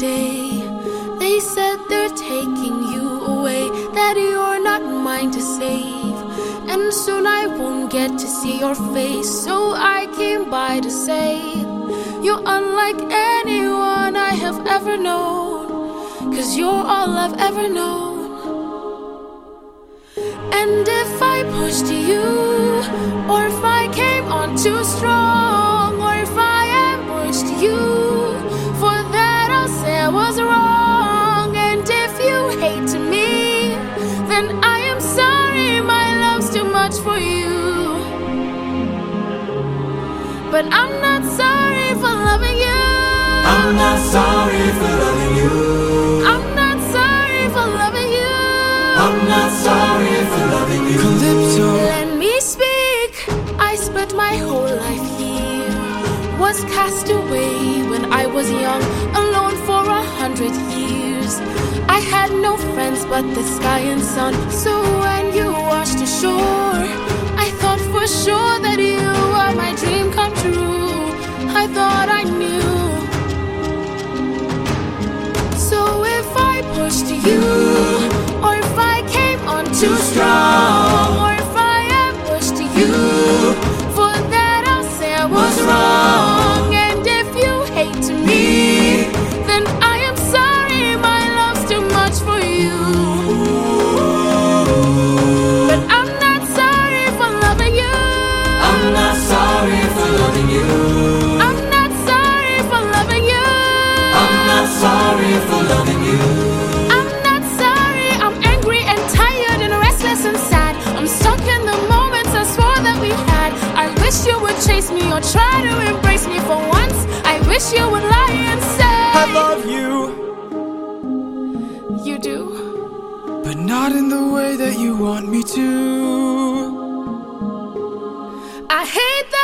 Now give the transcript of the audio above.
day. They said they're taking you away, that you're not mine to save, and soon I won't get to see your face. So I came by to say, you're unlike anyone I have ever known, 'cause you're all I've ever known. And if I pushed you, or if I came on too strong, or if I ambushed you, for that I'll say I was wrong. And if you hate me, then I am sorry, my love's too much for you. But I'm not sorry for loving you. I'm not sorry for loving you. I'm not sorry for loving you. I'm not sorry for loving you. Calypso. Let me speak. I spent my whole life here, was cast away when I was young, alone for 100 years. I had no friends but the sky and sun. So when you washed ashore, I thought for sure that you were my dream come true. I thought I knew. So if I pushed you, or if I came on too strong, or if I ambushed you, for that I'll say I was wrong. And if you hate me, then I am sorry, my love's too much for you. But I'm not sorry for loving you. I'm not sorry for loving you. I'm not sorry for loving you. I'm not sorry for loving you. I'm not sorry, I'm angry and tired and restless and sad. I'm stuck in the moments I swore that we had. I wish you would chase me or try to embrace me for once. I wish you would lie and say I love you, you do. but not in the way that you want me to. I hate that